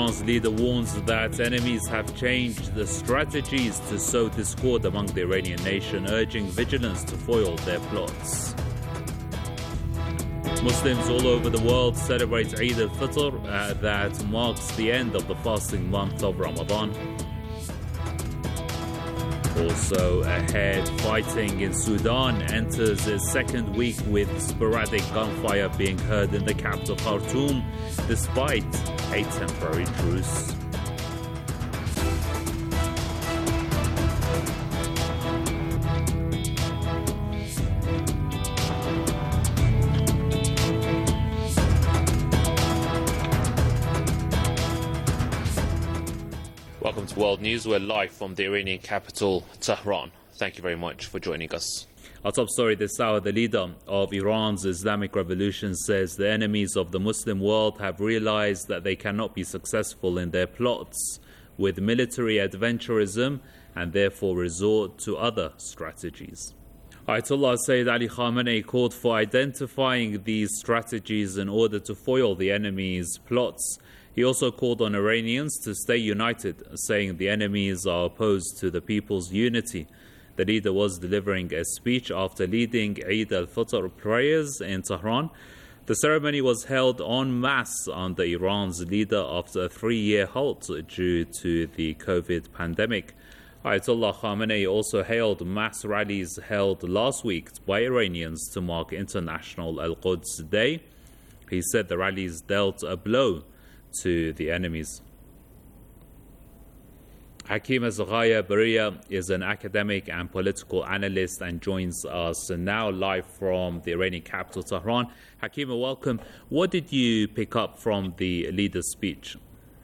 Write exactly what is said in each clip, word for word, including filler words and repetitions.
Iran's leader warns that enemies have changed the strategies to sow discord among the Iranian nation, urging vigilance to foil their plots. Muslims all over the world celebrate Eid al-Fitr, uh, that marks the end of the fasting month of Ramadan. Also ahead, fighting in Sudan enters its second week with sporadic gunfire being heard in the capital Khartoum, despite a temporary truce. Welcome to World News. We're live from the Iranian capital, Tehran. Thank you very much for joining us. Our top story this hour: the leader of Iran's Islamic Revolution says the enemies of the Muslim world have realized that they cannot be successful in their plots with military adventurism and therefore resort to other strategies. Ayatollah Sayyid Ali Khamenei called for identifying these strategies in order to foil the enemy's plots. He also called on Iranians to stay united, saying the enemies are opposed to the people's unity. The leader was delivering a speech after leading Eid al-Fitr prayers in Tehran. The ceremony was held en masse under Iran's leader after a three-year halt due to the COVID pandemic. Ayatollah Khamenei also hailed mass rallies held last week by Iranians to mark International Al-Quds Day. He said the rallies dealt a blow to the enemies. Hakeem Azghaya Baria is an academic and political analyst and joins us now live from the Iranian capital, Tehran. Hakeem, welcome. What did you pick up from the leader's speech?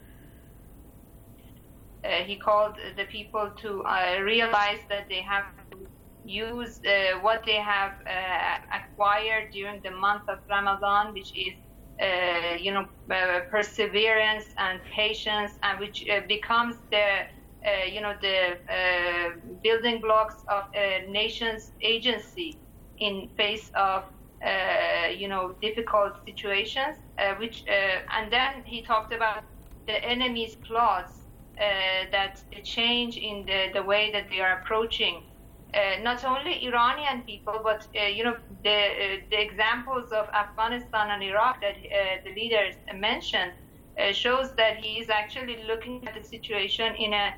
Uh, he called the people to uh, realize that they have to use uh, what they have uh, acquired during the month of Ramadan, which is Uh, you know, uh, perseverance and patience, and which uh, becomes the, uh, you know, the uh, building blocks of a nation's agency in face of, uh, you know, difficult situations. Uh, which, uh, and then he talked about the enemy's plots, uh, that the change in the, the way that they are approaching Uh, not only Iranian people, but uh, you know the uh, the examples of Afghanistan and Iraq that uh, the leaders mentioned uh, shows that he is actually looking at the situation in a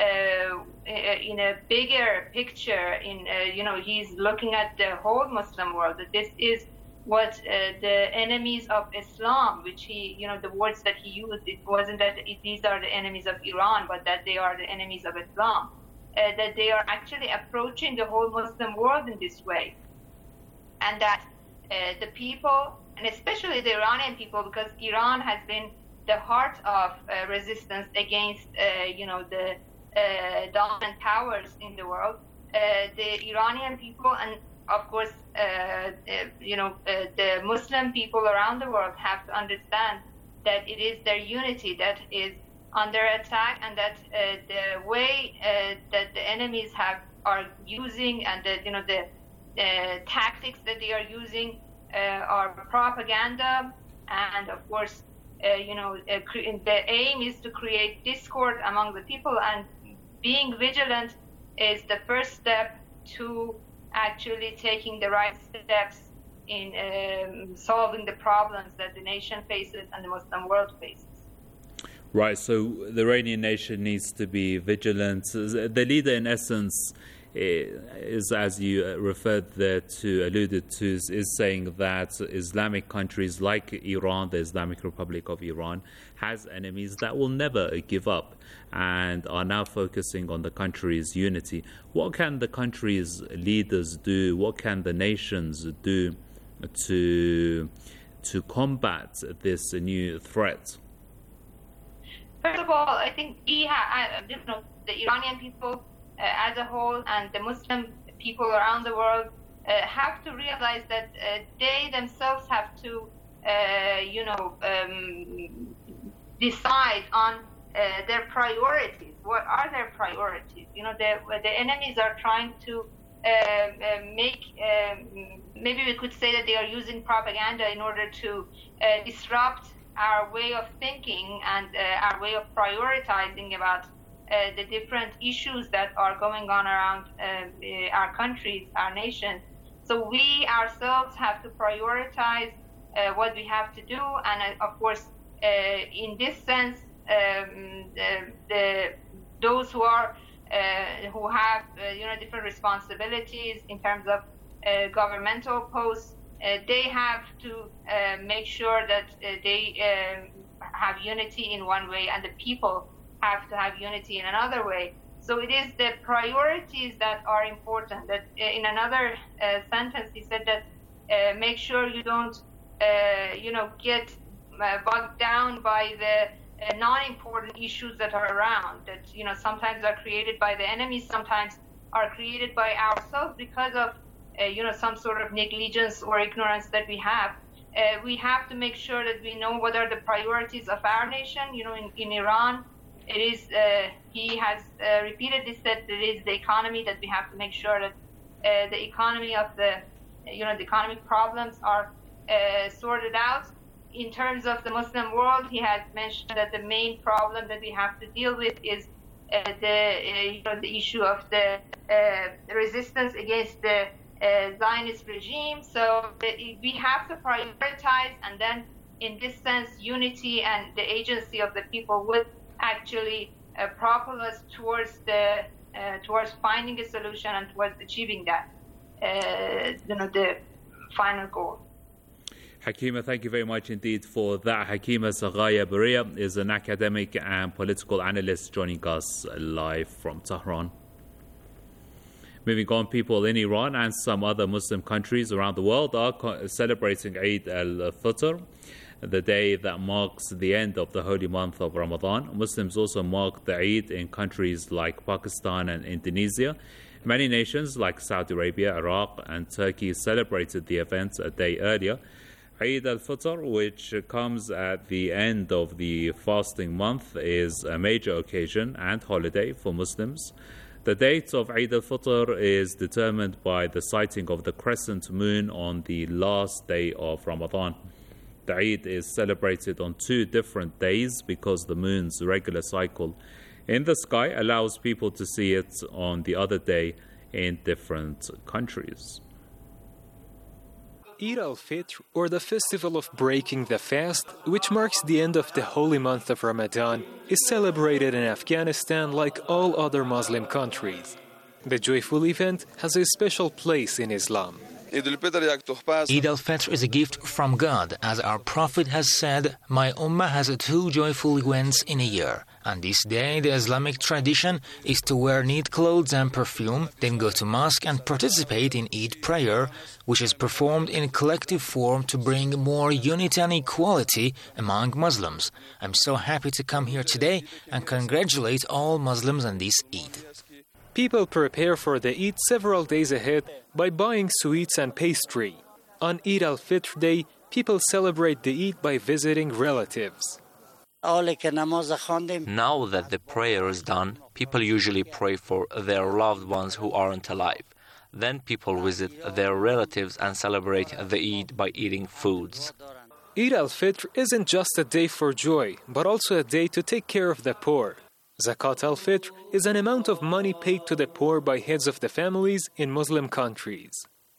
uh, in a bigger picture. In uh, you know he's looking at the whole Muslim world. That this is what uh, the enemies of Islam, which he you know the words that he used, it wasn't that it, these are the enemies of Iran, but that they are the enemies of Islam. Uh, that they are actually approaching the whole Muslim world in this way. And that uh, the people, and especially the Iranian people, because Iran has been the heart of uh, resistance against, uh, you know, the uh, dominant powers in the world, uh, the Iranian people and, of course, uh, uh, you know, uh, the Muslim people around the world have to understand that it is their unity that is under attack, and that uh, the way uh, that the enemies have are using, and the you know the uh, tactics that they are using uh, are propaganda, and of course, uh, you know uh, cre- the aim is to create discord among the people, and being vigilant is the first step to actually taking the right steps in um, solving the problems that the nation faces and the Muslim world faces. Right, so the Iranian nation needs to be vigilant. The leader, in essence, is, as you referred there to, alluded to, is, is saying that Islamic countries like Iran, the Islamic Republic of Iran, has enemies that will never give up and are now focusing on the country's unity. What can the country's leaders do? What can the nations do to, to combat this new threat? First of all, I think he ha- you know, the Iranian people uh, as a whole and the Muslim people around the world uh, have to realize that uh, they themselves have to, uh, you know, um, decide on uh, their priorities. What are their priorities? You know, the, the enemies are trying to uh, uh, make, um, maybe we could say that they are using propaganda in order to uh, disrupt our way of thinking and uh, our way of prioritizing about uh, the different issues that are going on around uh, our countries, our nations. So we ourselves have to prioritize uh, what we have to do, and uh, of course, uh, in this sense, um, the, the those who are uh, who have uh, you know different responsibilities in terms of uh, governmental posts, uh, they have to uh, make sure that uh, they uh, have unity in one way, and the people have to have unity in another way. So it is the priorities that are important. That uh, in another uh, sentence he said that uh, make sure you don't uh, you know get uh, bogged down by the uh, non-important issues that are around, that you know sometimes are created by the enemy, sometimes are created by ourselves because of uh, you know some sort of negligence or ignorance that we have. Uh, we have to make sure that we know what are the priorities of our nation. You know, in, in Iran, it is, uh, he has uh, repeatedly said that it is the economy that we have to make sure that uh, the economy of the, you know, the economic problems are uh, sorted out. In terms of the Muslim world, he has mentioned that the main problem that we have to deal with is uh, the, uh, you know, the issue of the uh, resistance against the uh, Zionist regime. So we have to prioritize, and then in this sense, unity and the agency of the people would actually uh, propel us towards the uh, towards finding a solution and towards achieving that uh, you know the final goal. Hakima, thank you very much indeed for that. Hakima Saghaya Baria is an academic and political analyst joining us live from Tehran. Moving on, people in Iran and some other Muslim countries around the world are co- celebrating Eid al-Fitr, the day that marks the end of the holy month of Ramadan. Muslims also mark the Eid in countries like Pakistan and Indonesia. Many nations like Saudi Arabia, Iraq and Turkey celebrated the event a day earlier. Eid al-Fitr, which comes at the end of the fasting month, is a major occasion and holiday for Muslims. The date of Eid al-Fitr is determined by the sighting of the crescent moon on the last day of Ramadan. The Eid is celebrated on two different days because the moon's regular cycle in the sky allows people to see it on the other day in different countries. Eid al-Fitr, or the festival of breaking the fast, which marks the end of the holy month of Ramadan, is celebrated in Afghanistan like all other Muslim countries. The joyful event has a special place in Islam. Eid al-Fitr is a gift from God. As our Prophet has said, my Ummah has two joyful events in a year. On this day, the Islamic tradition is to wear neat clothes and perfume, then go to mosque and participate in Eid prayer, which is performed in collective form to bring more unity and equality among Muslims. I'm so happy to come here today and congratulate all Muslims on this Eid. People prepare for the Eid several days ahead by buying sweets and pastry. On Eid al-Fitr day, people celebrate the Eid by visiting relatives. Now that the prayer is done, people usually pray for their loved ones who aren't alive. Then people visit their relatives and celebrate the Eid by eating foods. Eid al-Fitr isn't just a day for joy, but also a day to take care of the poor. Zakat al-Fitr is an amount of money paid to the poor by heads of the families in Muslim countries.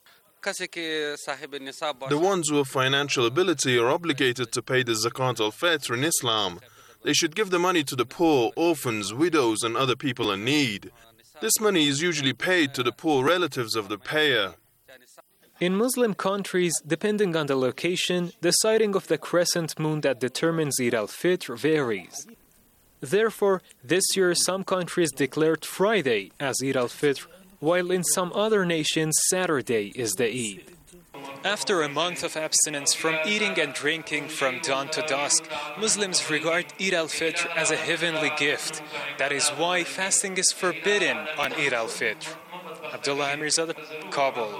The ones with financial ability are obligated to pay the Zakat al-Fitr in Islam. They should give the money to the poor, orphans, widows and other people in need. This money is usually paid to the poor relatives of the payer. In Muslim countries, depending on the location, the sighting of the crescent moon that determines Eid al-Fitr varies. Therefore, this year some countries declared Friday as Eid al-Fitr, while in some other nations Saturday is the Eid. After a month of abstinence from eating and drinking from dawn to dusk, Muslims regard Eid al-Fitr as a heavenly gift. That is why fasting is forbidden on Eid al-Fitr. Abdullah Amirzadeh, Kabul.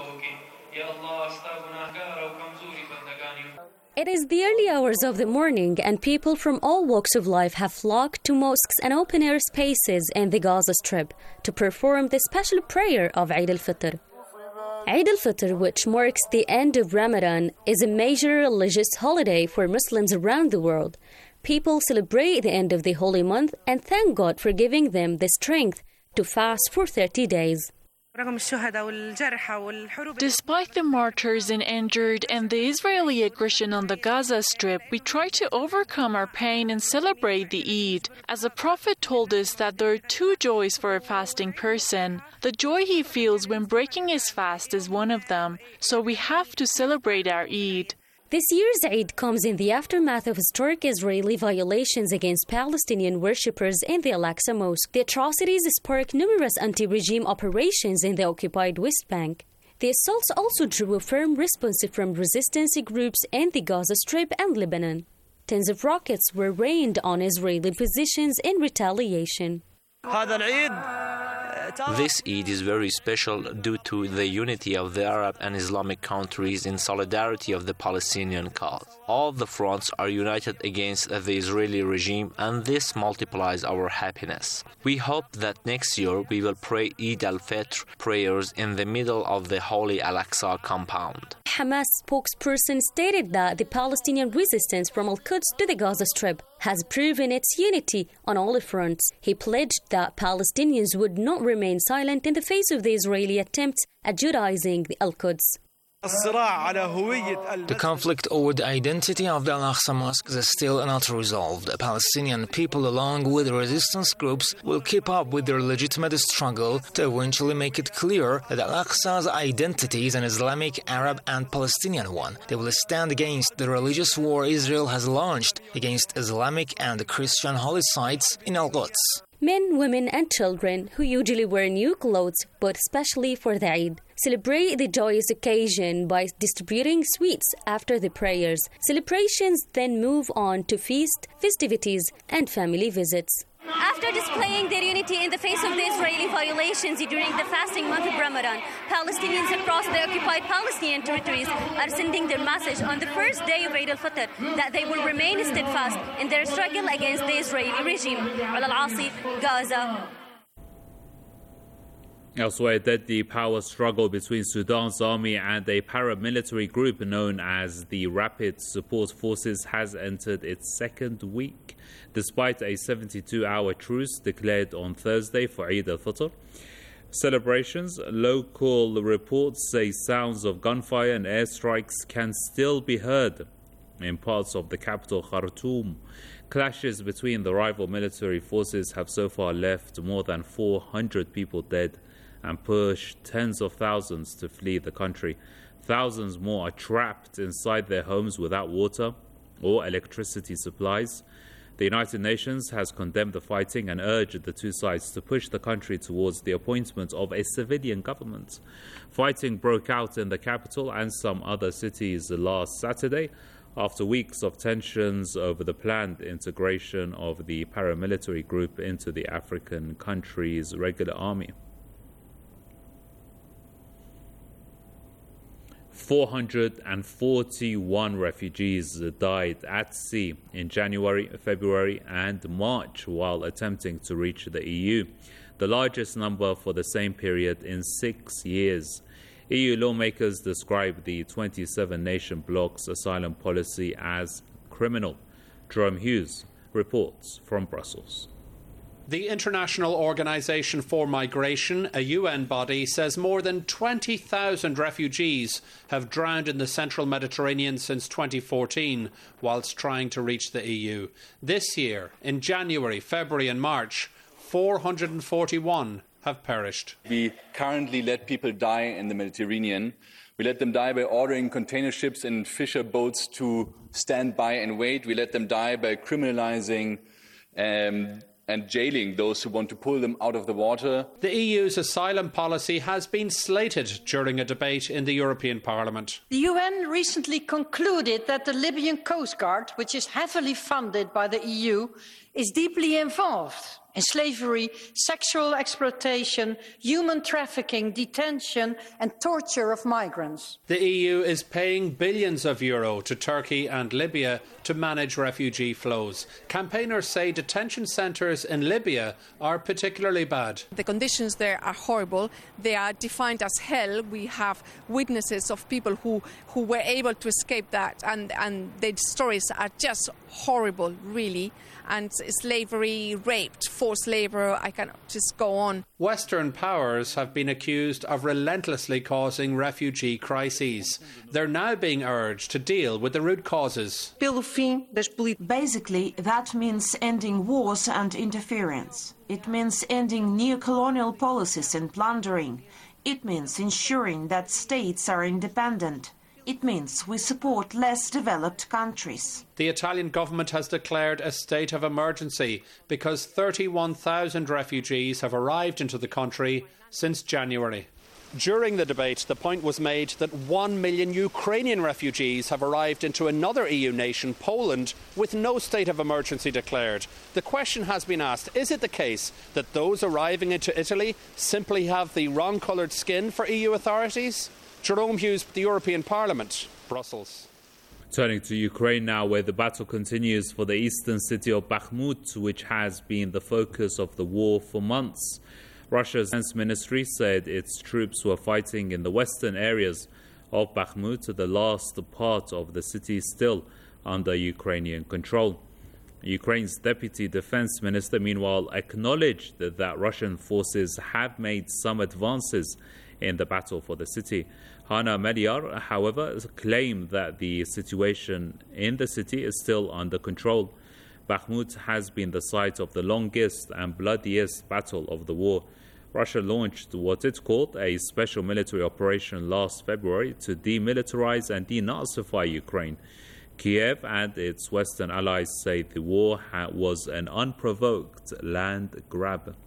It is the early hours of the morning, and people from all walks of life have flocked to mosques and open-air spaces in the Gaza Strip to perform the special prayer of Eid al-Fitr. Eid al-Fitr, which marks the end of Ramadan, is a major religious holiday for Muslims around the world. People celebrate the end of the holy month and thank God for giving them the strength to fast for thirty days. Despite the martyrs and injured and the Israeli aggression on the Gaza Strip, we try to overcome our pain and celebrate the Eid. As the Prophet told us that there are two joys for a fasting person. The joy he feels when breaking his fast is one of them, so we have to celebrate our Eid. This year's Eid comes in the aftermath of historic Israeli violations against Palestinian worshippers in the Al-Aqsa Mosque. The atrocities sparked numerous anti-regime operations in the occupied West Bank. The assaults also drew a firm response from resistance groups in the Gaza Strip and Lebanon. Tens of rockets were rained on Israeli positions in retaliation. This Eid is very special due to the unity of the Arab and Islamic countries in solidarity of the Palestinian cause. All the fronts are united against the Israeli regime, and this multiplies our happiness. We hope that next year we will pray Eid al-Fitr prayers in the middle of the holy Al-Aqsa compound. Hamas spokesperson stated that the Palestinian resistance from Al-Quds to the Gaza Strip has proven its unity on all fronts. He pledged that Palestinians would not remain silent in the face of the Israeli attempts at Judaizing Al-Quds. The conflict over the identity of the Al-Aqsa Mosque is still not resolved. The Palestinian people, along with resistance groups, will keep up with their legitimate struggle to eventually make it clear that Al-Aqsa's identity is an Islamic, Arab and Palestinian one. They will stand against the religious war Israel has launched against Islamic and Christian holy sites in Al-Quds. Men, women and children, who usually wear new clothes, but especially for the Eid, celebrate the joyous occasion by distributing sweets after the prayers. Celebrations then move on to feast, festivities and family visits. After displaying their unity in the face of the Israeli violations during the fasting month of Ramadan, Palestinians across the occupied Palestinian territories are sending their message on the first day of Eid al-Fitr that they will remain steadfast in their struggle against the Israeli regime. Al-Asi, Gaza. Elsewhere, deadly power struggle between Sudan's army and a paramilitary group known as the Rapid Support Forces has entered its second week, despite a seventy-two hour truce declared on Thursday for Eid al-Fitr. Celebrations, local reports say sounds of gunfire and airstrikes can still be heard in parts of the capital Khartoum. Clashes between the rival military forces have so far left more than four hundred people dead and pushed tens of thousands to flee the country. Thousands more are trapped inside their homes without water or electricity supplies. The United Nations has condemned the fighting and urged the two sides to push the country towards the appointment of a civilian government. Fighting broke out in the capital and some other cities last Saturday after weeks of tensions over the planned integration of the paramilitary group into the African country's regular army. four hundred forty-one refugees died at sea in January, February and March while attempting to reach the E U, the largest number for the same period in six years. E U lawmakers describe the twenty-seven nation bloc's asylum policy as criminal. Jerome Hughes reports from Brussels. The International Organization for Migration, a U N body, says more than twenty thousand refugees have drowned in the central Mediterranean since twenty fourteen whilst trying to reach the E U. This year, in January, February and March, four hundred forty-one have perished. We currently let people die in the Mediterranean. We let them die by ordering container ships and fisher boats to stand by and wait. We let them die by criminalizing um, and jailing those who want to pull them out of the water. The E U's asylum policy has been slated during a debate in the European Parliament. The U N recently concluded that the Libyan Coast Guard, which is heavily funded by the E U, is deeply involved slavery, sexual exploitation, human trafficking, detention and torture of migrants. The E U is paying billions of euro to Turkey and Libya to manage refugee flows. Campaigners say detention centres in Libya are particularly bad. The conditions there are horrible. They are defined as hell. We have witnesses of people who, who were able to escape that, and, and their stories are just horrible, really. And slavery, raped, forced labour, I can just go on. Western powers have been accused of relentlessly causing refugee crises. They're now being urged to deal with the root causes. Basically, that means ending wars and interference. It means ending neo-colonial policies and plundering. It means ensuring that states are independent. It means we support less developed countries. The Italian government has declared a state of emergency because thirty-one thousand refugees have arrived into the country since January. During the debate, the point was made that one million Ukrainian refugees have arrived into another E U nation, Poland, with no state of emergency declared. The question has been asked, is it the case that those arriving into Italy simply have the wrong-coloured skin for E U authorities? Jerome Hughes, the European Parliament, Brussels. Turning to Ukraine now, where the battle continues for the eastern city of Bakhmut, which has been the focus of the war for months. Russia's defense ministry said its troops were fighting in the western areas of Bakhmut, the last part of the city still under Ukrainian control. Ukraine's deputy defense minister, meanwhile, acknowledged that, that Russian forces have made some advances in the battle for the city. Hana Meliar, however, claimed that the situation in the city is still under control. Bakhmut has been the site of the longest and bloodiest battle of the war. Russia launched what it called a special military operation last February to demilitarize and denazify Ukraine. Kiev and its Western allies say the war ha- was an unprovoked land grab.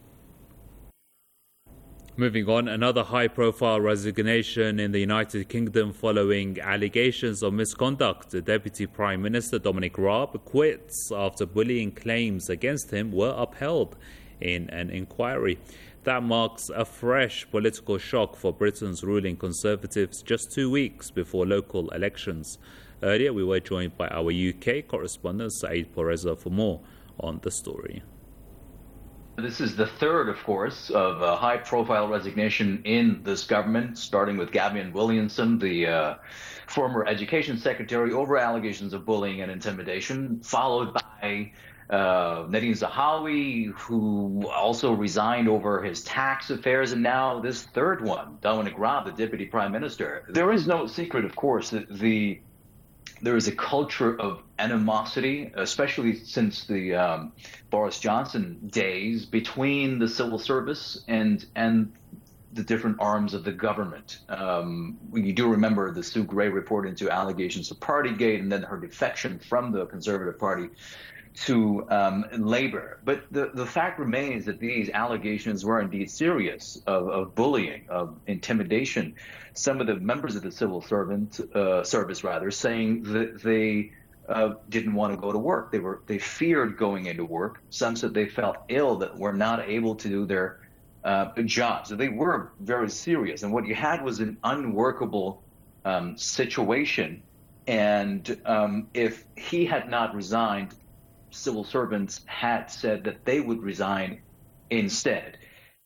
Moving on, another high-profile resignation in the United Kingdom following allegations of misconduct. The Deputy Prime Minister Dominic Raab quits after bullying claims against him were upheld in an inquiry. That marks a fresh political shock for Britain's ruling Conservatives just two weeks before local elections. Earlier, we were joined by our U K correspondent Saeed Poreza for more on the story. This is the third, of course, of a high-profile resignation in this government, starting with Gavin Williamson, the uh, former education secretary, over allegations of bullying and intimidation, followed by uh, Nadine Zahawi, who also resigned over his tax affairs, and now this third one, Dominic Raab, the deputy prime minister. There is no secret, of course, that the there is a culture of animosity, especially since the um, Boris Johnson days, between the civil service and and the different arms of the government. Um, you do remember the Sue Gray report into allegations of Partygate and then her defection from the Conservative Party to um, Labour. But the, the fact remains that these allegations were indeed serious of, of bullying, of intimidation. Some of the members of the civil servant uh, service, rather, saying that they uh, didn't want to go to work. They were they feared going into work. Some said they felt ill, that were not able to do their uh, jobs. So they were very serious. And what you had was an unworkable um, situation. And um, if he had not resigned, civil servants had said that they would resign instead.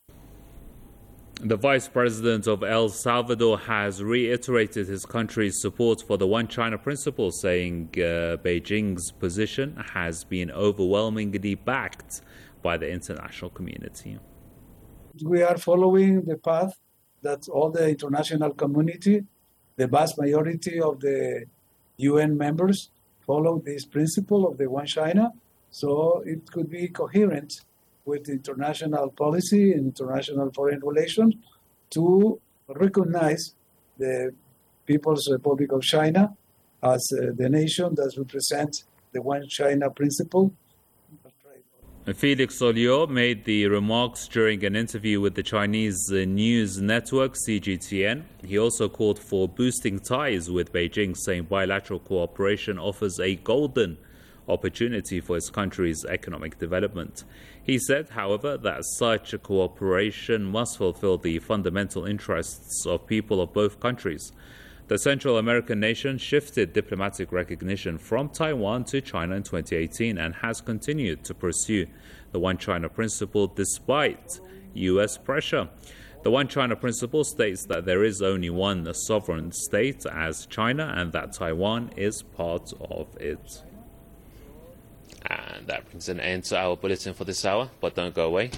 The Vice President of El Salvador has reiterated his country's support for the One China principle, saying uh, Beijing's position has been overwhelmingly backed by the international community. We are following the path that all the international community, the vast majority of the U N members, follow this principle of the One China, so it could be coherent with international policy and international foreign relations to recognize the People's Republic of China as uh, the nation that represents the One China principle. Felix Olio made the remarks during an interview with the Chinese news network C G T N. He also called for boosting ties with Beijing, saying bilateral cooperation offers a golden opportunity for his country's economic development. He said, however, that such a cooperation must fulfill the fundamental interests of people of both countries. The Central American nation shifted diplomatic recognition from Taiwan to China in twenty eighteen and has continued to pursue the One China principle despite U S pressure. The One China principle states that there is only one sovereign state as China and that Taiwan is part of it. And that brings an end to our bulletin for this hour, but don't go away.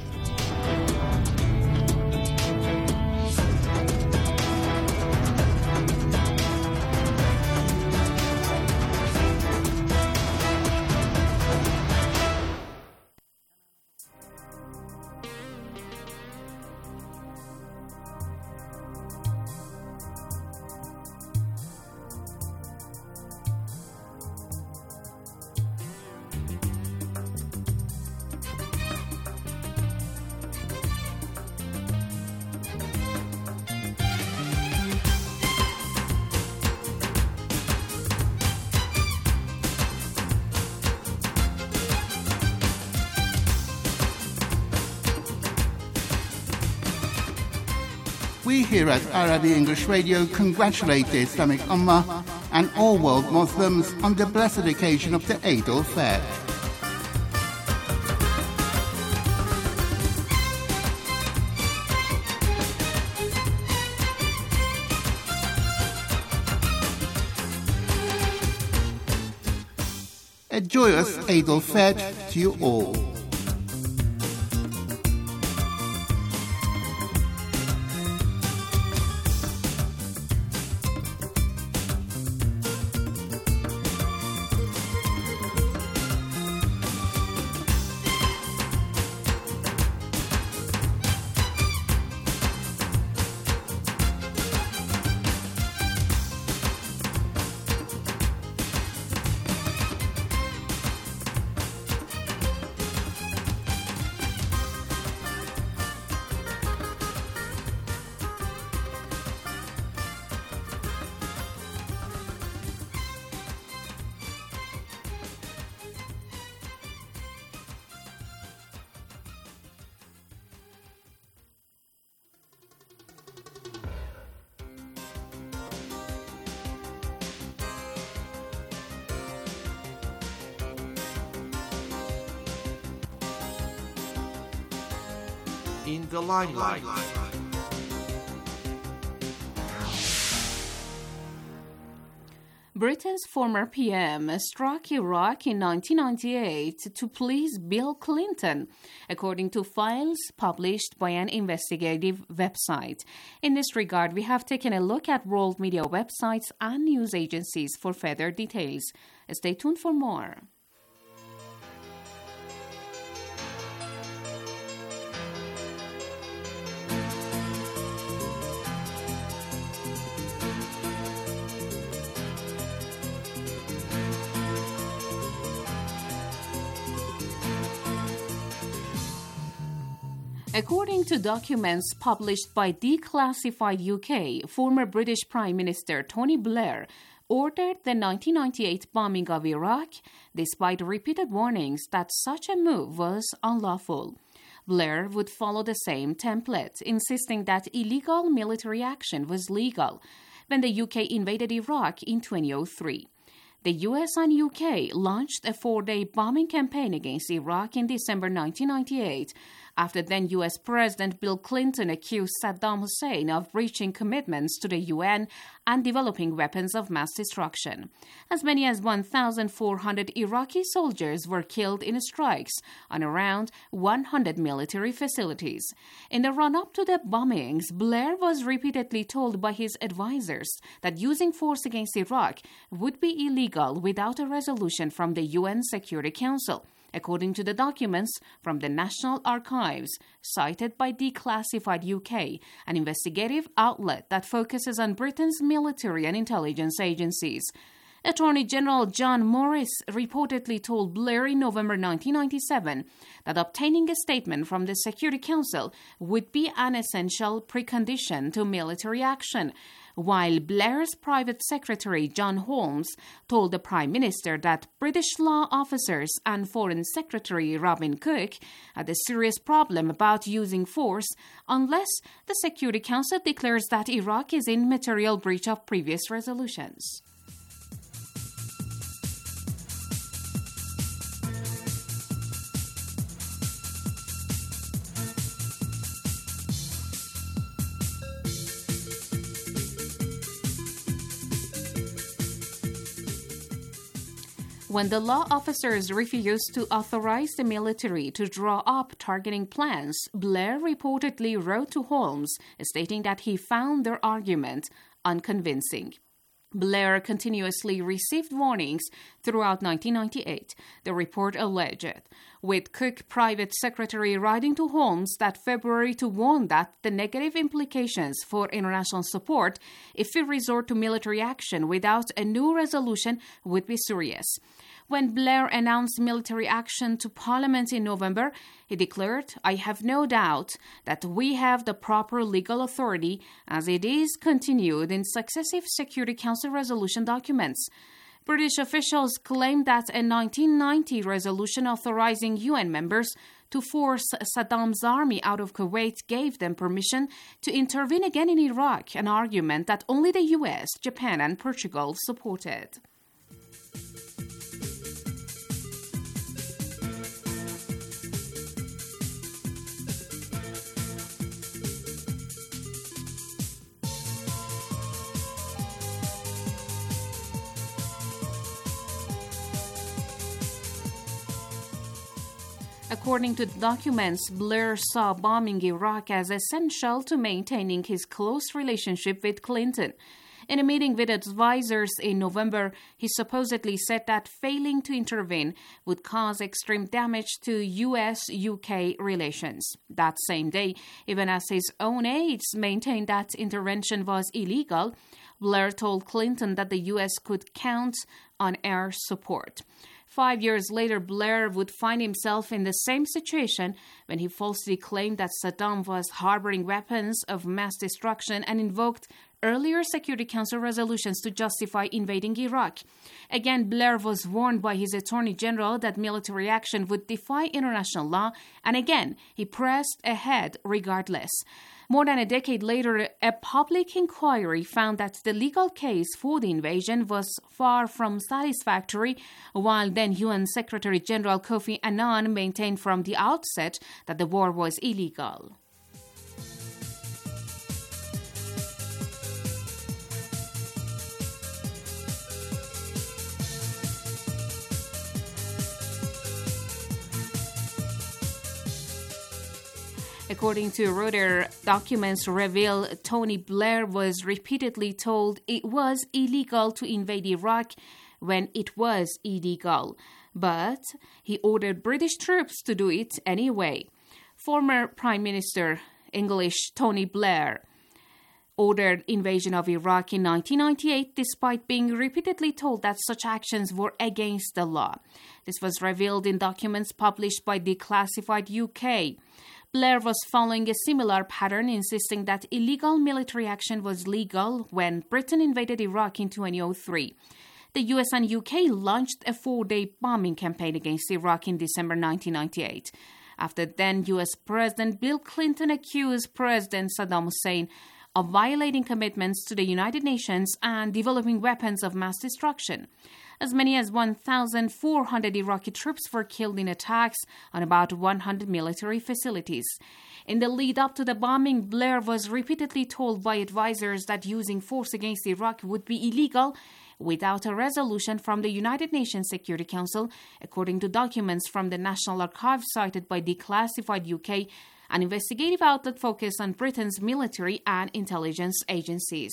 We here at Arabic English Radio congratulate the Islamic Ummah and all world Muslims on the blessed occasion of the Eid al-Fitr. A joyous Eid al-Fitr to you all. In the limelight. Britain's former P M struck Iraq in nineteen ninety-eight to please Bill Clinton, according to files published by an investigative website. In this regard, we have taken a look at world media websites and news agencies for further details. Stay tuned for more. According to documents published by Declassified U K, former British Prime Minister Tony Blair ordered the nineteen ninety-eight bombing of Iraq, despite repeated warnings that such a move was unlawful. Blair would follow the same template, insisting that illegal military action was legal when the U K invaded Iraq in two thousand three. The U S and U K launched a four-day bombing campaign against Iraq in December nineteen ninety-eight, after then U S President Bill Clinton accused Saddam Hussein of breaching commitments to the U N and developing weapons of mass destruction. As many as one thousand four hundred Iraqi soldiers were killed in strikes on around one hundred military facilities. In the run-up to the bombings, Blair was repeatedly told by his advisors that using force against Iraq would be illegal without a resolution from the U N Security Council, according to the documents from the National Archives, cited by Declassified U K, an investigative outlet that focuses on Britain's military and intelligence agencies. Attorney General John Morris reportedly told Blair in November nineteen ninety-seven that obtaining a statement from the Security Council would be an essential precondition to military action, while Blair's private secretary John Holmes told the Prime Minister that British law officers and Foreign Secretary Robin Cook had a serious problem about using force unless the Security Council declares that Iraq is in material breach of previous resolutions. When the law officers refused to authorize the military to draw up targeting plans, Blair reportedly wrote to Holmes, stating that he found their argument unconvincing. Blair continuously received warnings throughout nineteen ninety-eight, the report alleged, with Cook private secretary writing to Holmes that February to warn that the negative implications for international support if we resort to military action without a new resolution would be serious. When Blair announced military action to Parliament in November, he declared, "I have no doubt that we have the proper legal authority, as it is continued in successive Security Council resolution documents." British officials claimed that a nineteen ninety resolution authorizing U N members to force Saddam's army out of Kuwait gave them permission to intervene again in Iraq, an argument that only the U S, Japan, and Portugal supported. According to the documents, Blair saw bombing Iraq as essential to maintaining his close relationship with Clinton. In a meeting with advisors in November, he supposedly said that failing to intervene would cause extreme damage to U S U K relations. That same day, even as his own aides maintained that intervention was illegal, Blair told Clinton that the U S could count on air support. Five years later, Blair would find himself in the same situation when he falsely claimed that Saddam was harboring weapons of mass destruction and invoked earlier Security Council resolutions to justify invading Iraq. Again, Blair was warned by his Attorney General that military action would defy international law, and again, he pressed ahead regardless. More than a decade later, a public inquiry found that the legal case for the invasion was far from satisfactory, while then U N Secretary General Kofi Annan maintained from the outset that the war was illegal. According to Reuters, documents reveal Tony Blair was repeatedly told it was illegal to invade Iraq when it was illegal, but he ordered British troops to do it anyway. Former Prime Minister English Tony Blair ordered invasion of Iraq in nineteen ninety-eight despite being repeatedly told that such actions were against the law. This was revealed in documents published by Declassified U K. Blair was following a similar pattern, insisting that illegal military action was legal when Britain invaded Iraq in two thousand three. The U S and U K launched a four-day bombing campaign against Iraq in December nineteen ninety-eight. After then, U S President Bill Clinton accused President Saddam Hussein of violating commitments to the United Nations and developing weapons of mass destruction. As many as one thousand four hundred Iraqi troops were killed in attacks on about one hundred military facilities. In the lead up to the bombing, Blair was repeatedly told by advisors that using force against Iraq would be illegal without a resolution from the United Nations Security Council, according to documents from the National Archives cited by Declassified U K, an investigative outlet focused on Britain's military and intelligence agencies.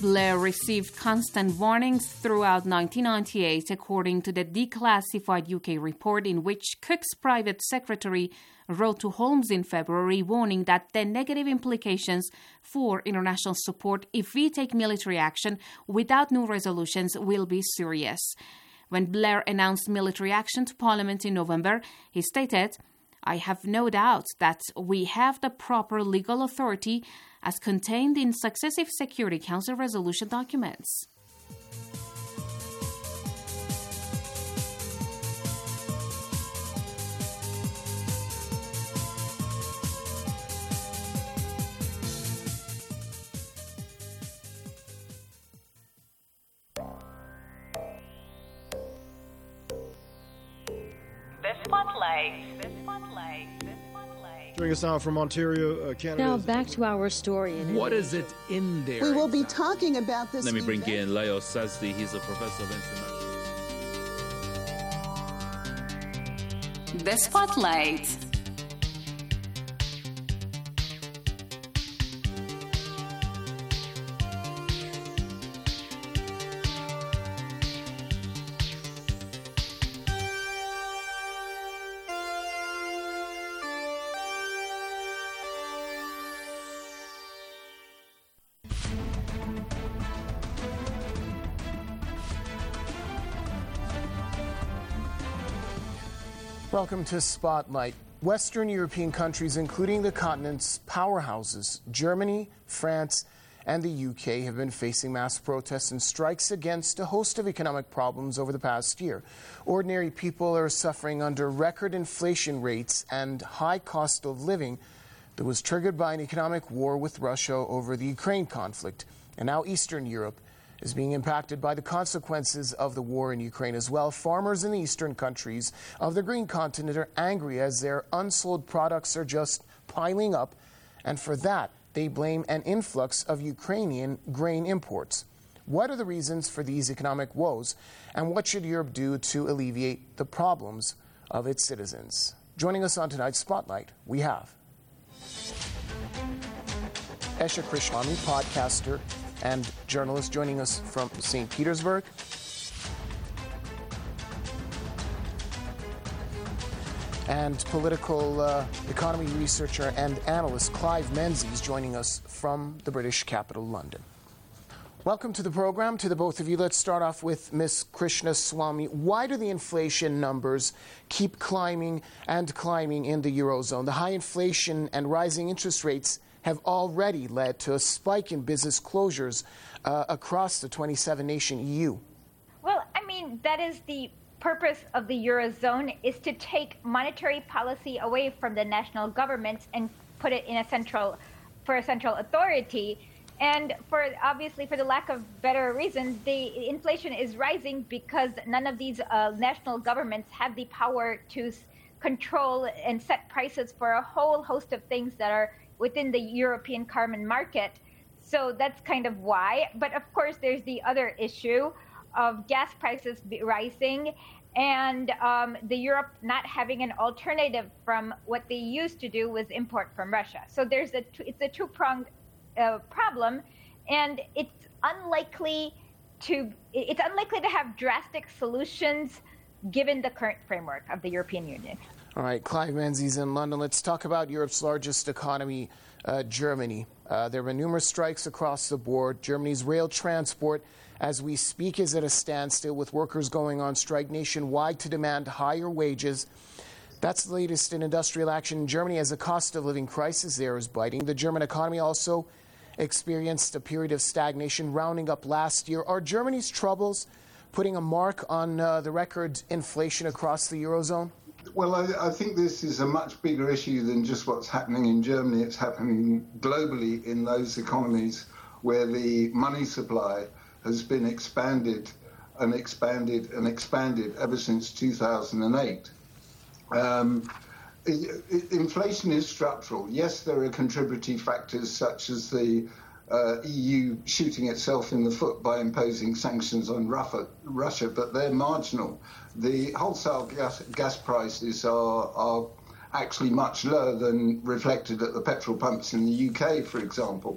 Blair received constant warnings throughout nineteen ninety-eight, according to the declassified U K report in which Cook's private secretary wrote to Holmes in February, warning that the negative implications for international support if we take military action without new resolutions will be serious. When Blair announced military action to Parliament in November, he stated, "I have no doubt that we have the proper legal authority as contained in successive Security Council resolution documents." Joining us now from Ontario, uh, Canada. Now back to our story. In what is it in there? We will be talking about this. Let me bring event. in Leo Sazdi. He's a professor of international. The Spotlight. Welcome to Spotlight. Western European countries, including the continent's powerhouses, Germany, France, and the U K, have been facing mass protests and strikes against a host of economic problems over the past year. Ordinary people are suffering under record inflation rates and high cost of living that was triggered by an economic war with Russia over the Ukraine conflict. And now Eastern Europe is being impacted by the consequences of the war in Ukraine as well. Farmers in the eastern countries of the green continent are angry as their unsold products are just piling up, and for that they blame an influx of Ukrainian grain imports. What are the reasons for these economic woes, and what should Europe do to alleviate the problems of its citizens? Joining us on tonight's Spotlight, we have Esha Krishnaswamy, podcaster and journalist, joining us from Saint Petersburg. And political uh, economy researcher and analyst Clive Menzies joining us from the British capital, London. Welcome to the program, to the both of you. Let's start off with Miz Krishnaswamy. Why do the inflation numbers keep climbing and climbing in the Eurozone? The high inflation and rising interest rates have already led to a spike in business closures uh, across the twenty-seven nation E U. Well, I mean, that is the purpose of the Eurozone, is to take monetary policy away from the national governments and put it in a central, for a central authority. And for obviously, for the lack of better reason, the inflation is rising because none of these uh, national governments have the power to s- control and set prices for a whole host of things that are within the European carbon market. So that's kind of why. But of course, there's the other issue of gas prices rising and um, the Europe not having an alternative from what they used to do was import from Russia. So there's a it's a two-pronged uh, problem, and it's unlikely to it's unlikely to have drastic solutions given the current framework of the European Union. All right, Clive Menzies in London. Let's talk about Europe's largest economy, uh, Germany. Uh, there have been numerous strikes across the board. Germany's rail transport, as we speak, is at a standstill, with workers going on strike nationwide to demand higher wages. That's the latest in industrial action in Germany, as the cost of living crisis there is biting. The German economy also experienced a period of stagnation, rounding up last year. Are Germany's troubles putting a mark on uh, the record inflation across the Eurozone? Well, I, I think this is a much bigger issue than just what's happening in Germany. It's happening globally in those economies where the money supply has been expanded and expanded and expanded ever since two thousand eight. Um, it, it, inflation is structural. Yes, there are contributory factors such as the uh, E U shooting itself in the foot by imposing sanctions on Russia, but they're marginal. The wholesale gas, gas prices are, are actually much lower than reflected at the petrol pumps in the U K, for example.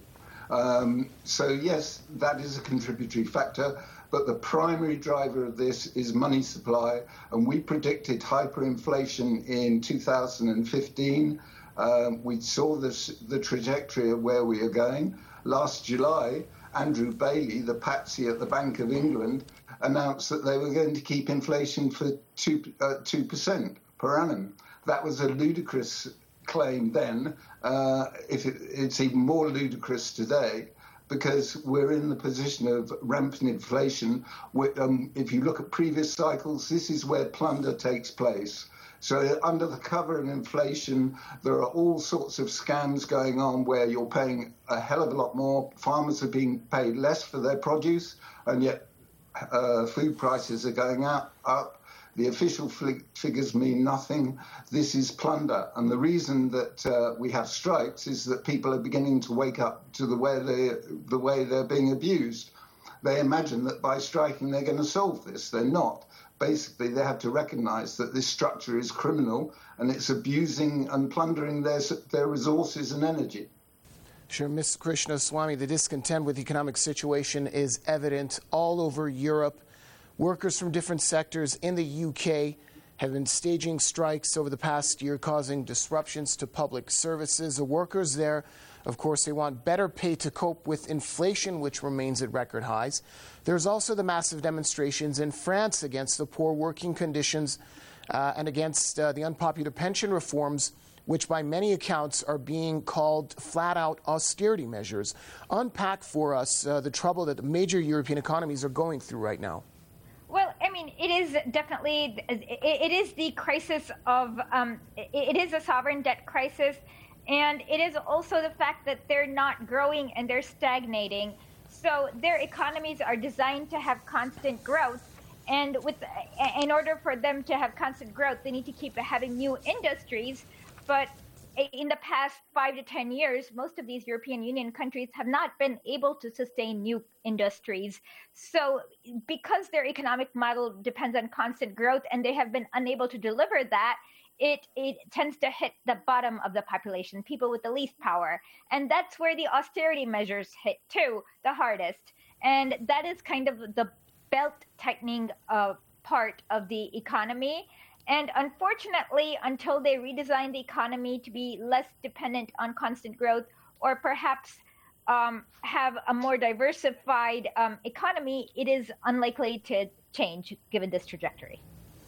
Um, so, yes, that is a contributory factor, but the primary driver of this is money supply, and we predicted hyperinflation in two thousand fifteen. Um, we saw this, the trajectory of where we are going. Last July, Andrew Bailey, the patsy at the Bank of England, announced that they were going to keep inflation for two, uh, two percent per annum. That was a ludicrous claim then. Uh, if it, it's even more ludicrous today, because we're in the position of rampant inflation. Um, if you look at previous cycles, this is where plunder takes place. So under the cover of inflation, there are all sorts of scams going on where you're paying a hell of a lot more. Farmers are being paid less for their produce, and yet uh, food prices are going up. up. The official fig- figures mean nothing. This is plunder. And the reason that uh, we have strikes is that people are beginning to wake up to the way, they, the way they're being abused. They imagine that by striking they're going to solve this. They're not. Basically, they have to recognise that this structure is criminal and it's abusing and plundering their, their resources and energy. Sure, Miz Krishnaswamy, the discontent with the economic situation is evident all over Europe. Workers from different sectors in the U K have been staging strikes over the past year, causing disruptions to public services. The workers there, of course, they want better pay to cope with inflation, which remains at record highs. There's also the massive demonstrations in France against the poor working conditions uh, and against uh, the unpopular pension reforms, which by many accounts are being called flat-out austerity measures. Unpack for us uh, the trouble that the major European economies are going through right now. Well, I mean, it is definitely, it is the crisis of, um, it is a sovereign debt crisis, and it is also the fact that they're not growing and they're stagnating. So their economies are designed to have constant growth, and with, in order for them to have constant growth, they need to keep having new industries. But in the past five to ten years, most of these European Union countries have not been able to sustain new industries. So because their economic model depends on constant growth and they have been unable to deliver that, it, it tends to hit the bottom of the population, people with the least power. And that's where the austerity measures hit too, the hardest. And that is kind of the belt tightening uh, part of the economy. And unfortunately, until they redesign the economy to be less dependent on constant growth, or perhaps um, have a more diversified um, economy, it is unlikely to change given this trajectory.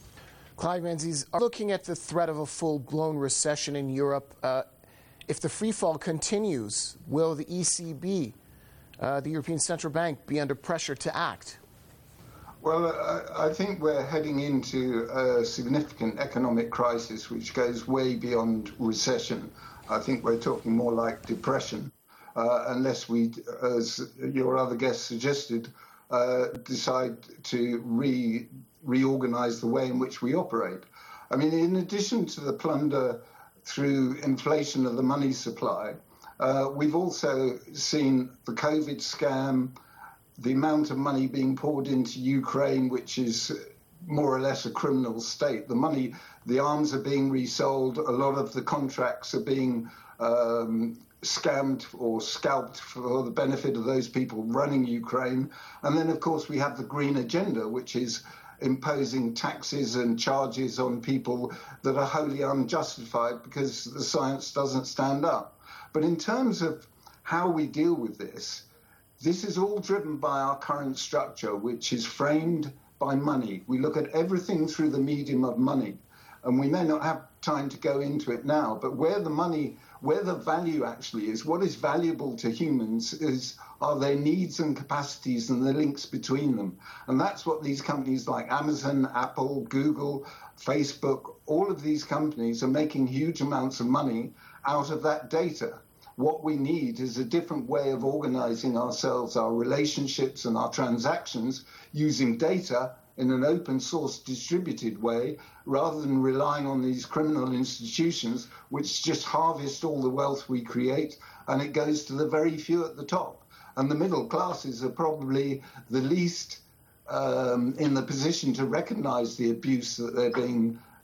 Clive Menzies, are looking at the threat of a full-blown recession in Europe. Uh, if the free fall continues, will the E C B, uh, the European Central Bank, be under pressure to act? Well, I, I think we're heading into a significant economic crisis which goes way beyond recession. I think we're talking more like depression, uh, unless we, as your other guest suggested, uh, decide to re reorganize the way in which we operate. I mean, in addition to the plunder through inflation of the money supply, uh, we've also seen the COVID scam, the amount of money being poured into Ukraine, which is more or less a criminal state. The money, the arms are being resold. A lot of the contracts are being um, scammed or scalped for the benefit of those people running Ukraine. And then, of course, we have the green agenda, which is imposing taxes and charges on people that are wholly unjustified because the science doesn't stand up. But in terms of how we deal with this, this is all driven by our current structure, which is framed by money. We look at everything through the medium of money, and we may not have time to go into it now, but where the money, where the value actually is, what is valuable to humans is are their needs and capacities and the links between them. And that's what these companies like Amazon, Apple, Google, Facebook, all of these companies are making huge amounts of money out of that data. What we need is a different way of organizing ourselves, our relationships and our transactions using data in an open source distributed way, rather than relying on these criminal institutions which just harvest all the wealth we create, and it goes to the very few at the top. And the middle classes are probably the least um, in the position to recognize the abuse that they're being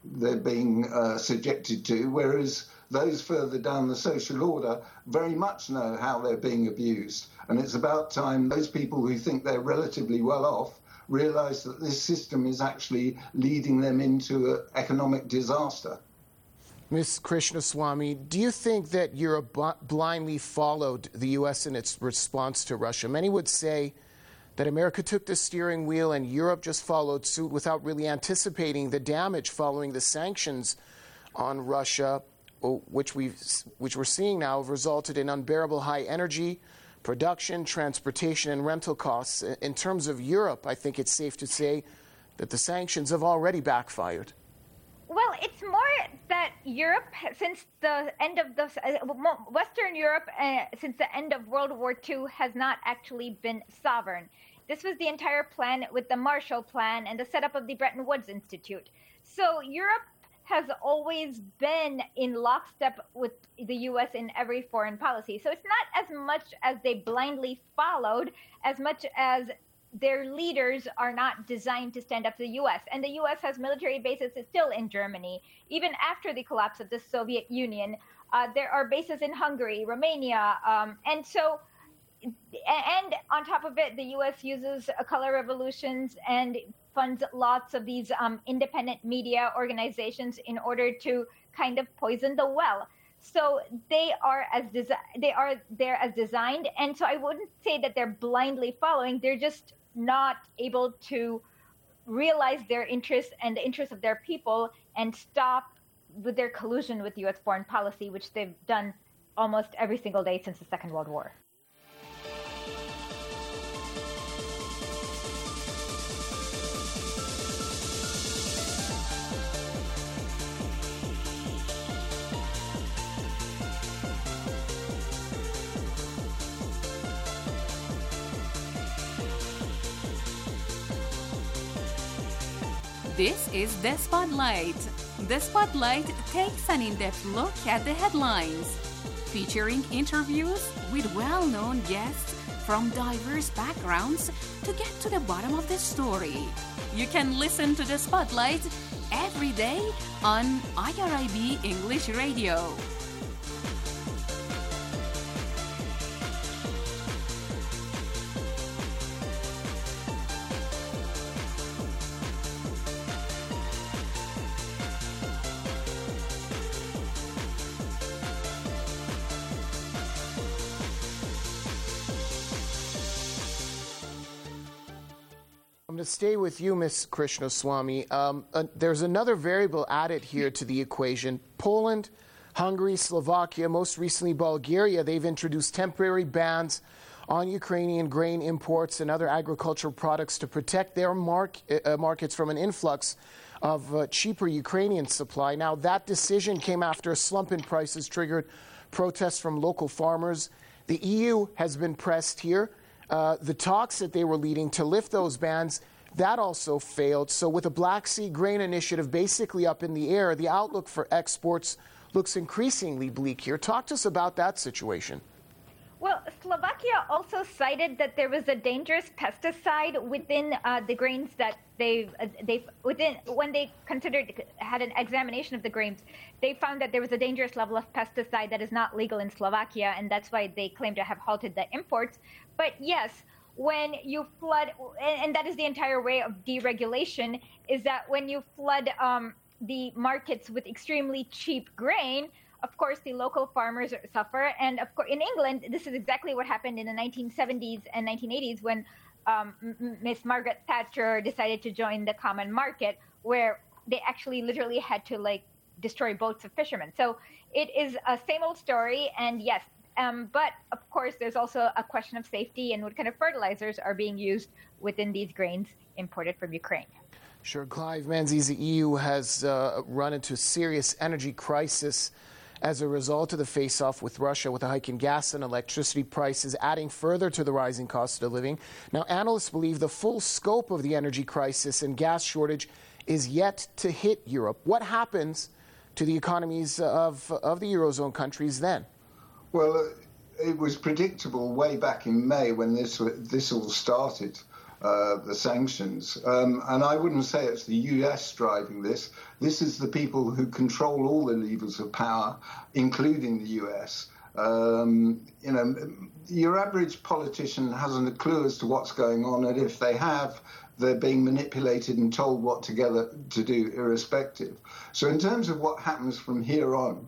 they're being uh, subjected to, whereas those further down the social order very much know how they're being abused. And it's about time those people who think they're relatively well off realise that this system is actually leading them into an economic disaster. Miz Krishnaswamy, do you think that Europe blindly followed the U S in its response to Russia? Many would say that America took the steering wheel and Europe just followed suit without really anticipating the damage following the sanctions on Russia, which, we've, which we're seeing now have resulted in unbearable high energy, production, transportation, and rental costs. In terms of Europe, I think it's safe to say that the sanctions have already backfired. Well, it's more that Europe, since the end of the Western Europe, uh, since the end of World War Two, has not actually been sovereign. This was the entire plan with the Marshall Plan and the setup of the Bretton Woods Institute. So Europe has always been in lockstep with the U S in every foreign policy. So it's not as much as they blindly followed, as much as their leaders are not designed to stand up to the U S. And the U S has military bases still in Germany. Even after the collapse of the Soviet Union, uh, there are bases in Hungary, Romania. Um, and so, and on top of it, the U S uses uh, color revolutions and funds lots of these um, independent media organizations in order to kind of poison the well. So they are as desi- they are there as designed, and so I wouldn't say that they're blindly following. They're just not able to realize their interests and the interests of their people and stop with their collusion with U S foreign policy, which they've done almost every single day since the Second World War. This is The Spotlight. The Spotlight takes an in-depth look at the headlines, featuring interviews with well-known guests from diverse backgrounds to get to the bottom of the story. You can listen to The Spotlight every day on I R I B English Radio. I'm going to stay with you, Miz Krishnaswamy. Um, uh, there's another variable added here to the equation. Poland, Hungary, Slovakia, most recently Bulgaria, they've introduced temporary bans on Ukrainian grain imports and other agricultural products to protect their mark, uh, markets from an influx of uh, cheaper Ukrainian supply. Now, that decision came after a slump in prices triggered protests from local farmers. The E U has been pressed here. Uh, the talks that they were leading to lift those bans, that also failed. So with the Black Sea Grain Initiative basically up in the air, the outlook for exports looks increasingly bleak here. Talk to us about that situation. Well, Slovakia also cited that there was a dangerous pesticide within uh, the grains that they uh, they within when they considered had an examination of the grains, they found that there was a dangerous level of pesticide that is not legal in Slovakia, and that's why they claim to have halted the imports. But yes, when you flood, and that is the entire way of deregulation, is that when you flood um, the markets with extremely cheap grain, of course, the local farmers suffer. And of course, in England, this is exactly what happened in the nineteen seventies and nineteen eighties when um, Miss Margaret Thatcher decided to join the common market, where they actually literally had to like destroy boats of fishermen. So it is a same old story. And yes, um, but of course, there's also a question of safety and what kind of fertilizers are being used within these grains imported from Ukraine. Sure. Clive Menzies, the E U has uh, run into a serious energy crisis as a result of the face-off with Russia, with a hike in gas and electricity prices, adding further to the rising cost of living. Now, analysts believe the full scope of the energy crisis and gas shortage is yet to hit Europe. What happens to the economies of, of the Eurozone countries then? Well, it was predictable way back in May when this, this all started. uh, the sanctions. Um, and I wouldn't say it's the U S driving this. This is the people who control all the levers of power, including the U S. Um, you know, your average politician hasn't a clue as to what's going on, and if they have, they're being manipulated and told what to, get, to do, irrespective. So in terms of what happens from here on,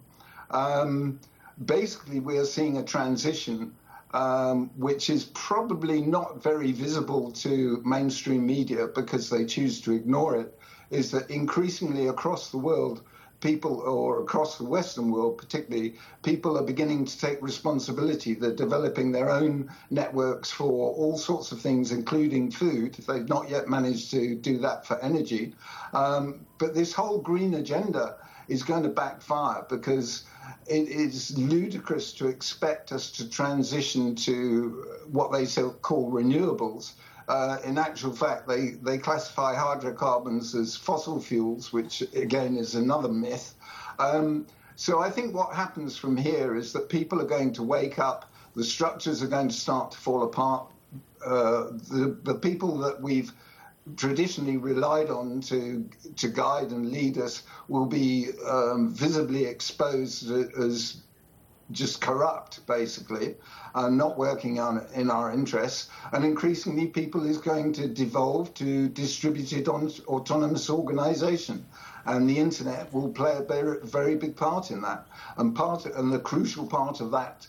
um, basically we are seeing a transition um, which is probably not very visible to mainstream media because they choose to ignore it, is that increasingly across the world, people, or across the Western world particularly, people are beginning to take responsibility. They're developing their own networks for all sorts of things, including food. They've not yet managed to do that for energy. Um, but this whole green agenda is going to backfire because it is ludicrous to expect us to transition to what they call renewables. Uh, in actual fact, they, they classify hydrocarbons as fossil fuels, which, again, is another myth. Um, so I think what happens from here is that people are going to wake up, the structures are going to start to fall apart. Uh, the, the people that we've traditionally relied on to to guide and lead us will be um, visibly exposed as just corrupt, basically, and not working on in our interests. And increasingly, people is going to devolve to distributed on, autonomous organization. And the internet will play a very, very big part in that. And part and the crucial part of that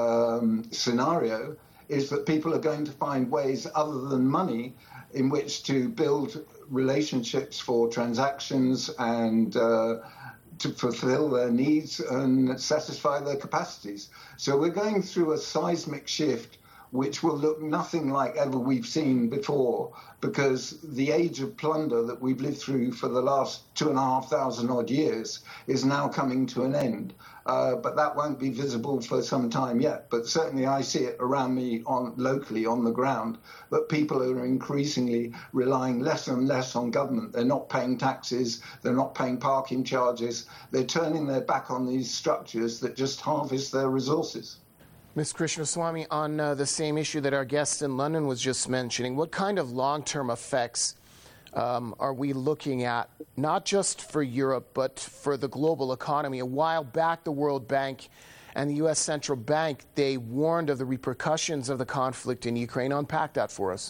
um, scenario is that people are going to find ways other than money in which to build relationships for transactions and uh, to fulfill their needs and satisfy their capacities. So we're going through a seismic shift which will look nothing like ever we've seen before, because the age of plunder that we've lived through for the last two and a half thousand odd years is now coming to an end. Uh, but that won't be visible for some time yet. But certainly I see it around me on locally on the ground, that people are increasingly relying less and less on government. They're not paying taxes. They're not paying parking charges. They're turning their back on these structures that just harvest their resources. Miz Krishnaswamy, on uh, the same issue that our guest in London was just mentioning, what kind of long-term effects um, are we looking at, not just for Europe, but for the global economy? A while back, the World Bank and the U S Central Bank, they warned of the repercussions of the conflict in Ukraine. Unpack that for us.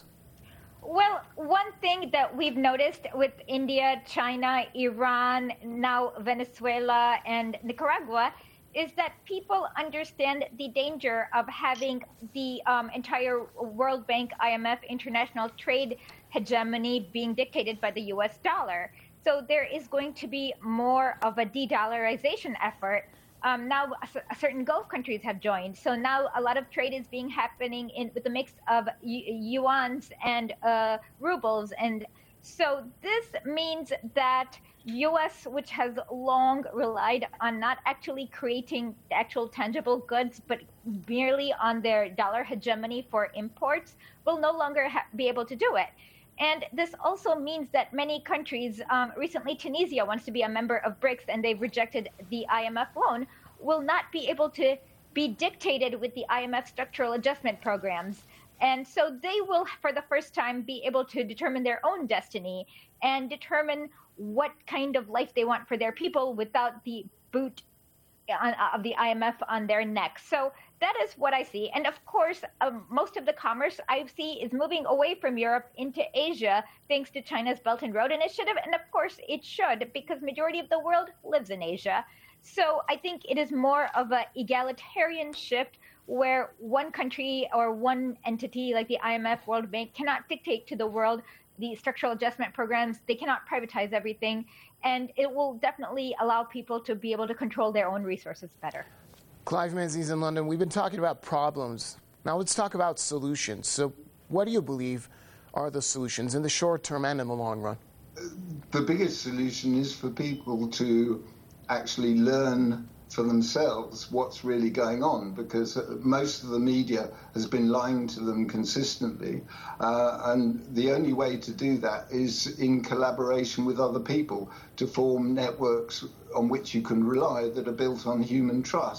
Well, one thing that we've noticed with India, China, Iran, now Venezuela, and Nicaragua is that people understand the danger of having the um, entire World Bank, I M F, international trade hegemony being dictated by the U S dollar. So there is going to be more of a de-dollarization effort. Um, now, a certain Gulf countries have joined. So now a lot of trade is being happening in with a mix of yuans and uh, rubles. And so this means that U S, which has long relied on not actually creating actual tangible goods, but merely on their dollar hegemony for imports, will no longer ha- be able to do it. And this also means that many countries, um, recently Tunisia wants to be a member of BRICS and they've rejected the I M F loan, will not be able to be dictated with the I M F structural adjustment programs. And so they will, for the first time, be able to determine their own destiny and determine what kind of life they want for their people without the boot on, of the I M F on their neck. So that is what I see. And of course, um, most of the commerce I see is moving away from Europe into Asia, thanks to China's Belt and Road Initiative. And of course, it should, because majority of the world lives in Asia. So I think it is more of an egalitarian shift where one country or one entity like the I M F, World Bank cannot dictate to the world the structural adjustment programs. They cannot privatize everything. And it will definitely allow people to be able to control their own resources better. Clive Menzies in London, we've been talking about problems. Now let's talk about solutions. So what do you believe are the solutions in the short term and in the long run? The biggest solution is for people to actually learn for themselves what's really going on, because most of the media has been lying to them consistently. Uh, and the only way to do that is in collaboration with other people to form networks on which you can rely that are built on human trust.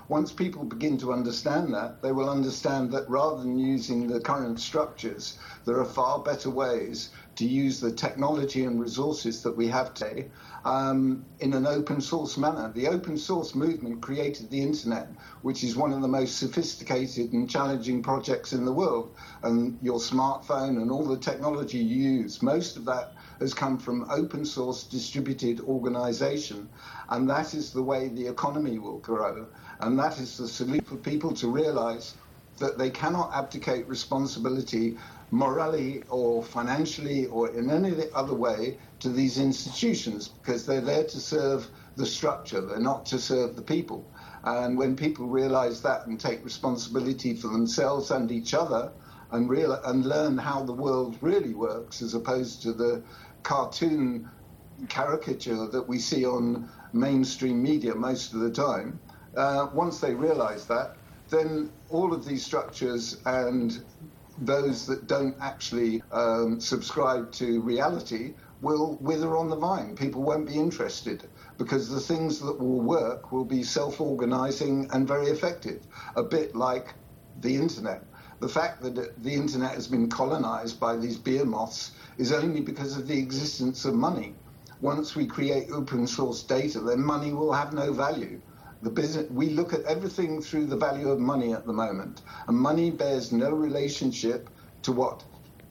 Once people begin to understand that, they will understand that rather than using the current structures, there are far better ways to use the technology and resources that we have today um, in an open source manner. The open source movement created the internet, which is one of the most sophisticated and challenging projects in the world. And your smartphone and all the technology you use, most of that has come from open source distributed organization. And that is the way the economy will grow. And that is the solution for people to realize that they cannot abdicate responsibility morally or financially or in any other way to these institutions, because they're there to serve the structure, they're not to serve the people. And when people realize that and take responsibility for themselves and each other and, real, and learn how the world really works as opposed to the cartoon caricature that we see on mainstream media most of the time, uh, once they realize that, then all of these structures and those that don't actually um, subscribe to reality will wither on the vine. People won't be interested because the things that will work will be self-organizing and very effective, a bit like the internet. The fact that the internet has been colonized by these behemoths is only because of the existence of money. Once we create open source data, then money will have no value. The business, we look at everything through the value of money at the moment, and money bears no relationship to what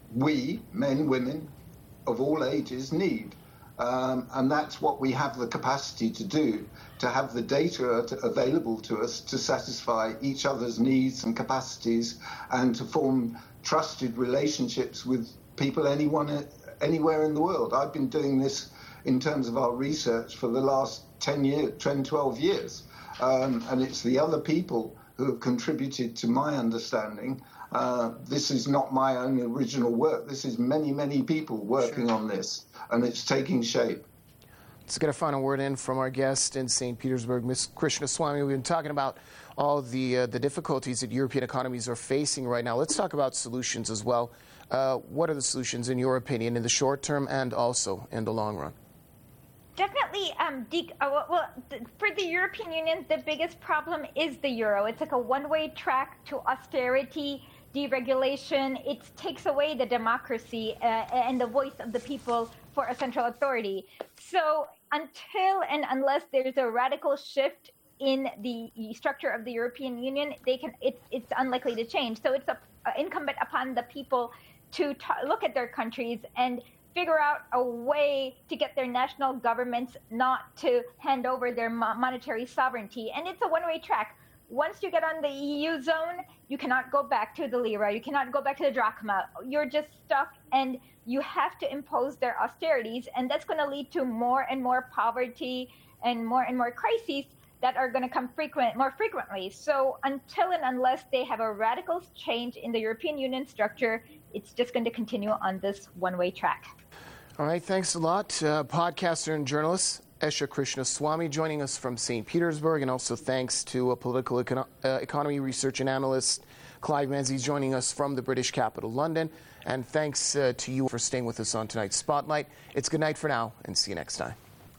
we, men, women, of all ages, need. Um, and that's what we have the capacity to do, to have the data to, available to us to satisfy each other's needs and capacities and to form trusted relationships with people anyone, anywhere in the world. I've been doing this in terms of our research for the last ten years, ten, twelve years. Um, and it's the other people who have contributed to my understanding. Uh, this is not my own original work. This is many, many people working sure. on this, and it's taking shape. Let's get a final word in from our guest in Saint Petersburg, Miz Krishnaswamy. We've been talking about all the uh, the difficulties that European economies are facing right now. Let's talk about solutions as well. Uh, what are the solutions, in your opinion, in the short term and also in the long run? Definitely, um, de- uh, well, th- for the European Union, the biggest problem is the euro. It's like a one-way track to austerity, deregulation. It takes away the democracy uh, and the voice of the people for a central authority. So until and unless there's a radical shift in the structure of the European Union, they can. It's it's unlikely to change. So it's a, uh, incumbent upon the people to t- look at their countries and figure out a way to get their national governments not to hand over their mo- monetary sovereignty. And it's a one-way track. Once you get on the E U zone, you cannot go back to the lira. You cannot go back to the drachma. You're just stuck, and you have to impose their austerities. And that's going to lead to more and more poverty and more and more crises that are going to come frequent, more frequently. So until and unless they have a radical change in the European Union structure, it's just going to continue on this one-way track. All right, thanks a lot. Uh, podcaster and journalist Esha Krishnaswamy joining us from Saint Petersburg, and also thanks to a political econo- uh, economy research and analyst Clive Menzies joining us from the British capital, London. And thanks uh, to you for staying with us on tonight's Spotlight. It's good night for now, and see you next time.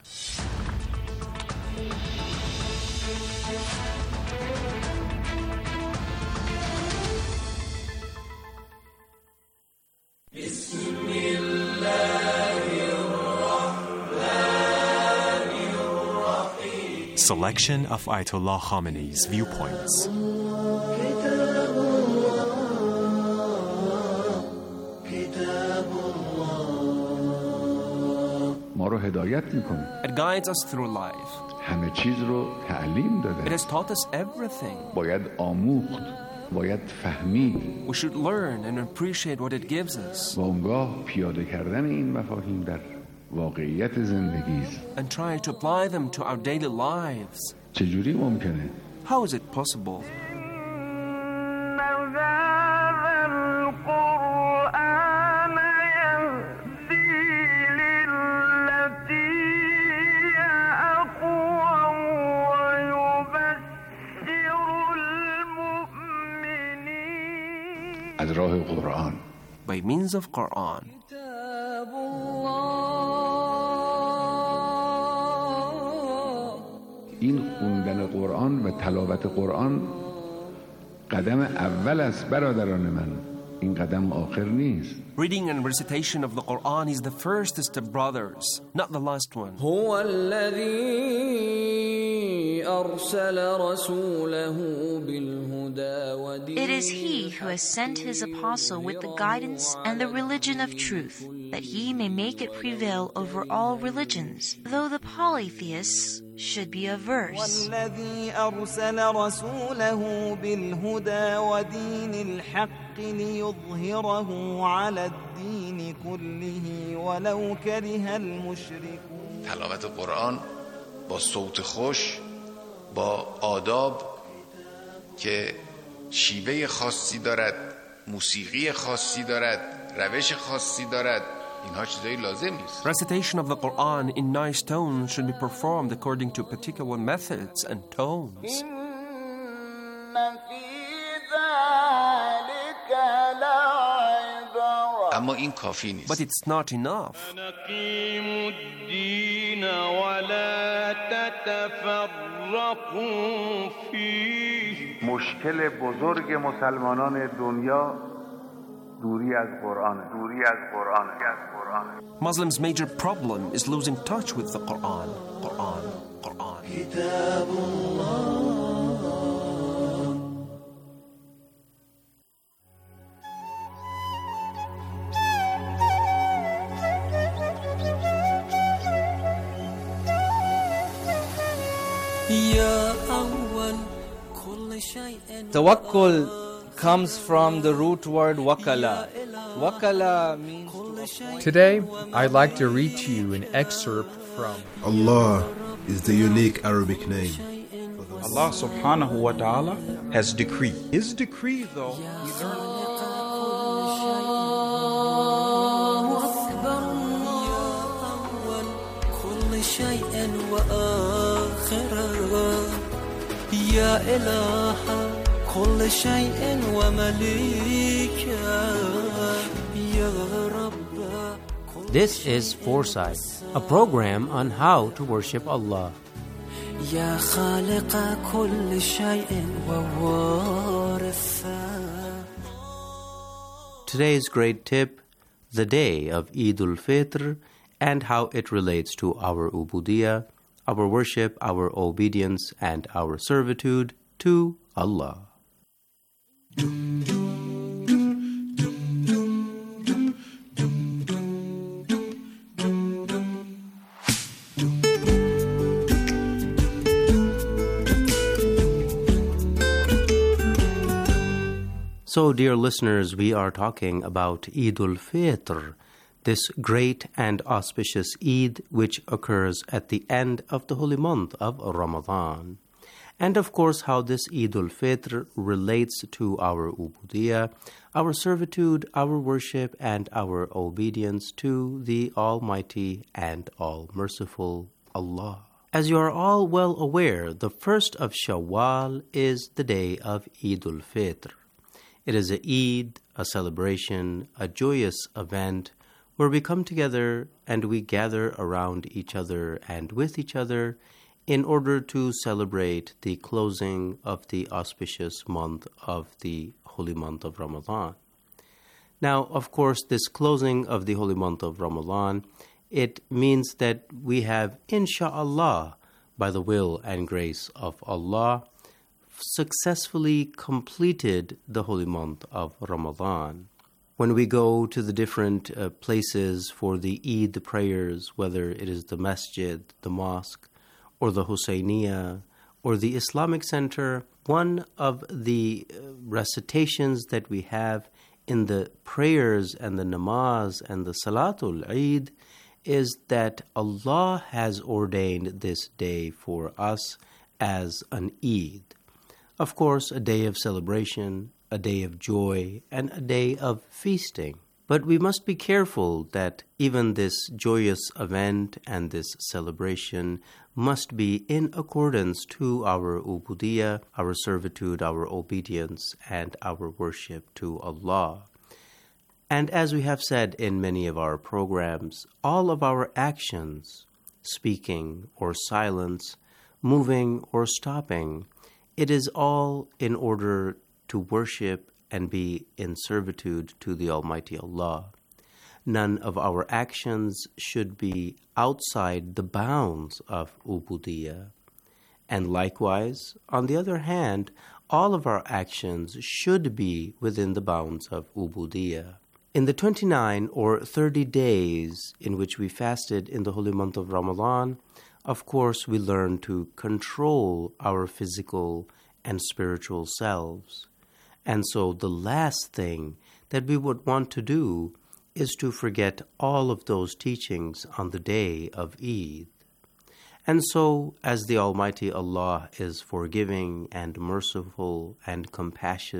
Selection of Ayatollah Khamenei's viewpoints. It guides us through life. It has taught us everything. We should learn and appreciate what it gives us. And try to apply them to our daily lives. How is it possible? By means of Quran. این خوندن قرآن و تلاوت قرآن قدم اول است برادران من. این قدم آخر نیست. Reading and recitation of the Quran is the first step, brothers, not the last one. هو الذي أرسل رسوله بالهدى ودين. It is He who has sent His apostle with the guidance and the religion of truth, that He may make it prevail over all religions, though the polytheists should be averse. والذي أرسل رسوله بالهدى ودين الحق ليظهره على الدين كله ولو كره المشركون. تلاوت قرآن با صوت خوش، با آداب که شیوه خاصی دارد، موسیقی خاصی دارد، روش خاصی دارد، اینها چیزایی لازم نیست. Recitation of the Quran in nice tones should be performed according to particular methods and tones. اما این کافی نیست. But it's not enough. نقيم الدين ولا تتفرقوا فيه. مشکل بزرگ مسلمانان دنیا دوری از قرآن، دوری از قرآن، از قرآن. Muslims' major problem is losing touch with the Quran. Quran, Quran. كتاب الله. Tawakkul comes from the root word wakala. Wakala means... Today, I'd like to read to you an excerpt from... Allah is the unique Arabic name. Allah subhanahu wa ta'ala has decreed. His decree, though, is يا إله كل شيء ومليكه يا رب. This is Foresight, a program on how to worship Allah. يا خالق كل شيء ووارثه. Today's great tip, the day of Eid al-Fitr and how it relates to our ubudiyah, our worship, our obedience, and our servitude to Allah. So, dear listeners, we are talking about Eid al-Fitr, this great and auspicious Eid which occurs at the end of the holy month of Ramadan. And of course how this Eid al-Fitr relates to our ubudiyah, our servitude, our worship, and our obedience to the Almighty and All-Merciful Allah. As you are all well aware, the first of Shawwal is the day of Eid al-Fitr. It is a Eid, a celebration, a joyous event where we come together and we gather around each other and with each other in order to celebrate the closing of the auspicious month of the holy month of Ramadan. Now, of course, this closing of the holy month of Ramadan, it means that we have, insha'Allah, by the will and grace of Allah, successfully completed the holy month of Ramadan. When we go to the different uh, places for the Eid prayers, whether it is the masjid, the mosque, or the Husayniyah, or the Islamic Center, one of the uh, recitations that we have in the prayers and the namaz and the Salatul Eid is that Allah has ordained this day for us as an Eid. Of course, a day of celebration, a day of joy, and a day of feasting. But we must be careful that even this joyous event and this celebration must be in accordance to our ubudiyah, our servitude, our obedience, and our worship to Allah. And as we have said in many of our programs, all of our actions, speaking or silence, moving or stopping. It is all in order to worship and be in servitude to the Almighty Allah. None of our actions should be outside the bounds of ubudiyya. And likewise, on the other hand, all of our actions should be within the bounds of ubudiyya. In the twenty-nine or thirty days in which we fasted in the holy month of Ramadan, of course we learned to control our physical and spiritual selves. And so the last thing that we would want to do is to forget all of those teachings on the day of Eid. And so, as the Almighty Allah is forgiving and merciful and compassionate,